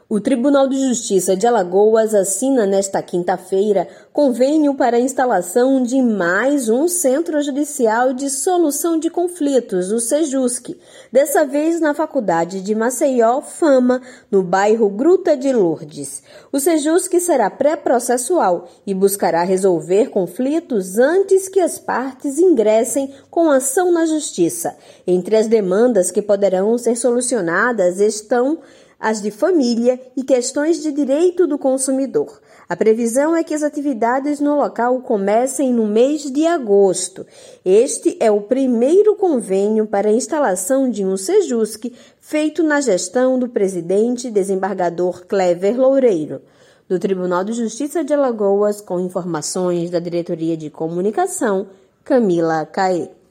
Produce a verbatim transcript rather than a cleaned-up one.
O Tribunal de Justiça de Alagoas assina nesta quinta-feira convênio para a instalação de mais um Centro Judicial de Solução de Conflitos, o SEJUSC, dessa vez na Faculdade de Maceió, Fama, no bairro Gruta de Lourdes. O SEJUSC será pré-processual e buscará resolver conflitos antes que as partes ingressem com ação na Justiça. Entre as demandas que poderão ser solucionadas estão as de família e questões de direito do consumidor. A previsão é que as atividades no local comecem no mês de agosto. Este é o primeiro convênio para a instalação de um SEJUSC feito na gestão do presidente desembargador Clever Loureiro. Do Tribunal de Justiça de Alagoas, com informações da Diretoria de Comunicação, Camila Caê.